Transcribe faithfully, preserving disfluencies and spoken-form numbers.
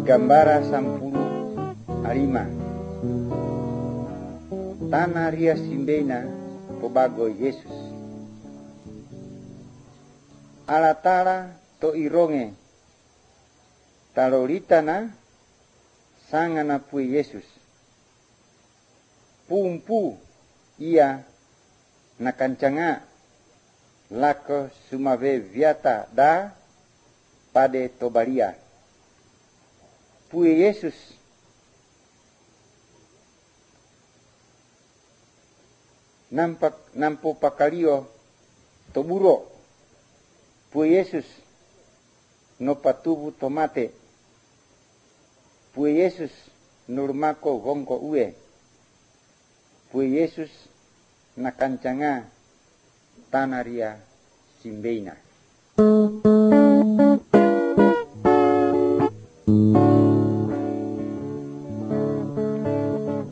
Gambara sampulu alima. Tanah ria simbeina pobago Yesus. Alatala to ironge talolitana sangana pui Yesus. Pumpu ia nakancanga lako sumave viata da pade tobalia. Pui Yesus nampak nampo pakalio toburo. Pui Yesus no patubu tomate. Pui Yesus nurmako gongko ue. Pui Yesus nakancanga tanaria simbeina.